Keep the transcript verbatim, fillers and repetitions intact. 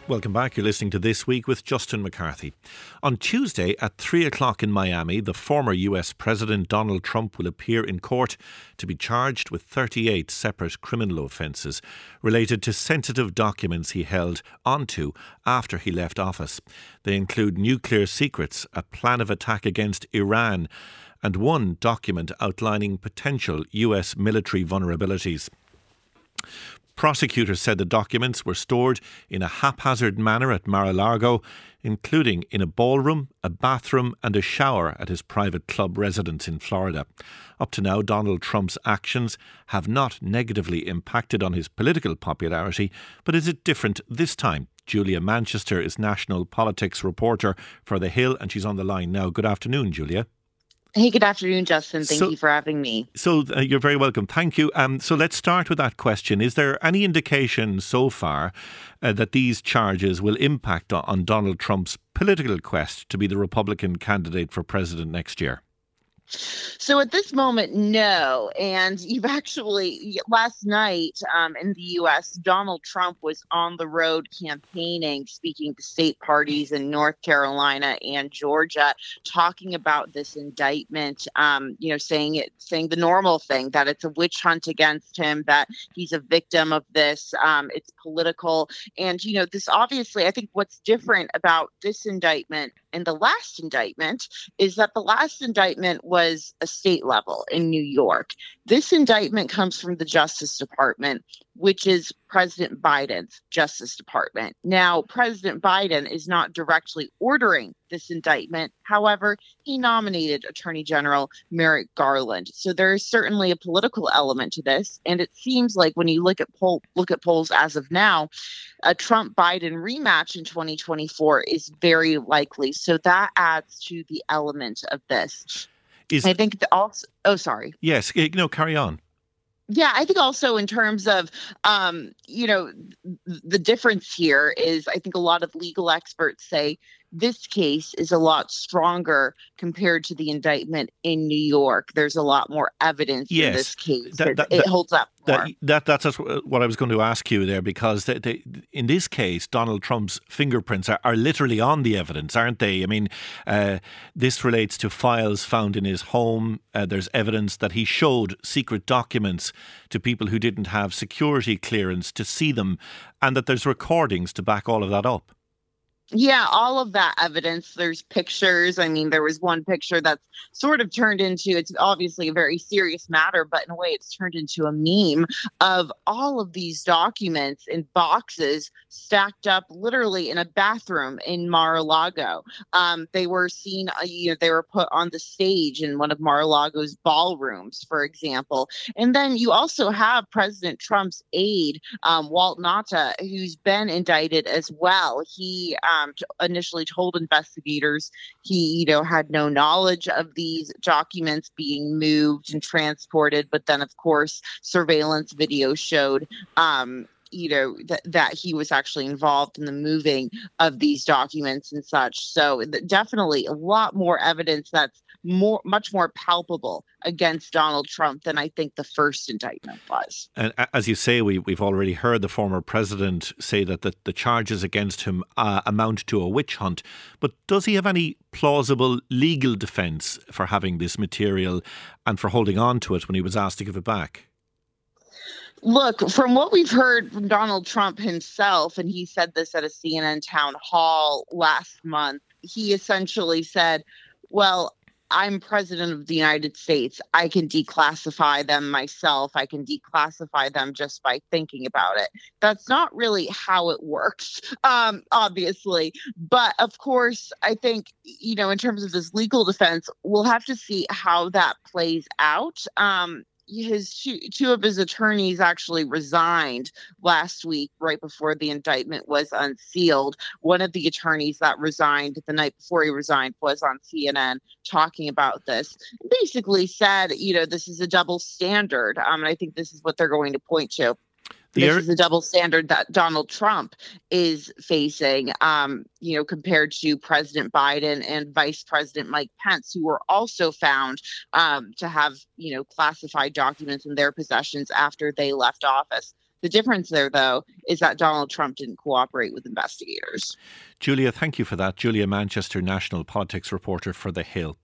Welcome back. You're listening to This Week with Justin McCarthy. On Tuesday at three o'clock in Miami, the former U S President Donald Trump will appear in court to be charged with thirty-eight separate criminal offences related to sensitive documents he held onto after he left office. They include nuclear secrets, a plan of attack against Iran, and one document outlining potential U S military vulnerabilities. Prosecutors said the documents were stored in a haphazard manner at Mar-a-Lago, including in a ballroom, a bathroom and a shower at his private club residence in Florida. Up to now, Donald Trump's actions have not negatively impacted on his political popularity, but is it different this time? Julia Manchester is national politics reporter for The Hill, and she's on the line now. Good afternoon, Julia. Hey, good afternoon, Justin. Thank so, you for having me. So uh, you're very welcome. Thank you. Um, so let's start with that question. Is there any indication so far uh, that these charges will impact on Donald Trump's political quest to be the Republican candidate for president next year? So at this moment, no. And you've actually, last night um, in the U S, Donald Trump was on the road campaigning, speaking to state parties in North Carolina and Georgia, talking about this indictment, um, you know, saying it, saying the normal thing, that it's a witch hunt against him, that he's a victim of this. Um, it's political. And, you know, this obviously, I think what's different about this indictment and the last indictment is that the last indictment was a state level in New York. This indictment comes from the Justice Department, which is President Biden's Justice Department. Now, President Biden is not directly ordering this indictment. However, he nominated Attorney General Merrick Garland. So there is certainly a political element to this. And it seems like when you look at poll, look at polls as of now, a Trump-Biden rematch in twenty twenty-four is very likely. So that adds to the element of this. Is, I think the also, oh, sorry. Yes, you know, carry on. Yeah, I think also in terms of, um, you know, the difference here is I think a lot of legal experts say this case is a lot stronger compared to the indictment in New York. There's a lot more evidence yes, in this case. That, that, it, it holds up more. That, that, that's what I was going to ask you there, because they, they, in this case, Donald Trump's fingerprints are, are literally on the evidence, aren't they? I mean, uh, this relates to files found in his home. Uh, there's evidence that he showed secret documents to people who didn't have security clearance to see them, and that there's recordings to back all of that up. Yeah, all of that evidence. There's pictures. I mean, there was one picture that's sort of turned into, it's obviously a very serious matter, but in a way it's turned into a meme of all of these documents in boxes stacked up literally in a bathroom in Mar-a-Lago. Um, they were seen, uh, you know, they were put on the stage in one of Mar-a-Lago's ballrooms, for example. And then you also have President Trump's aide, um, Walt Nauta, who's been indicted as well. He um, Um, initially told investigators he, you know, had no knowledge of these documents being moved and transported. But then, of course, surveillance video showed, um, you know, that that he was actually involved in the moving of these documents and such. So th- definitely a lot more evidence that's more, much more palpable against Donald Trump than I think the first indictment was. And as you say, we, we've already heard the former president say that the, the charges against him uh, amount to a witch hunt. But does he have any plausible legal defence for having this material and for holding on to it when he was asked to give it back? Look, from what we've heard from Donald Trump himself, and he said this at a C N N town hall last month, he essentially said, well, I'm president of the United States. I can declassify them myself. I can declassify them just by thinking about it. That's not really how it works, um, obviously. But of course, I think, you know, in terms of this legal defense, we'll have to see how that plays out. Um, his two, two of his attorneys actually resigned last week, right before the indictment was unsealed. One of the attorneys that resigned the night before he resigned was on C N N talking about this. Basically said, you know, this is a double standard. Um, and I think this is what they're going to point to. This is the double standard that Donald Trump is facing, um, you know, compared to President Biden and Vice President Mike Pence, who were also found um, to have, you know, classified documents in their possessions after they left office. The difference there, though, is that Donald Trump didn't cooperate with investigators. Julia, thank you for that. Julia Manchester, national politics reporter for The Hill.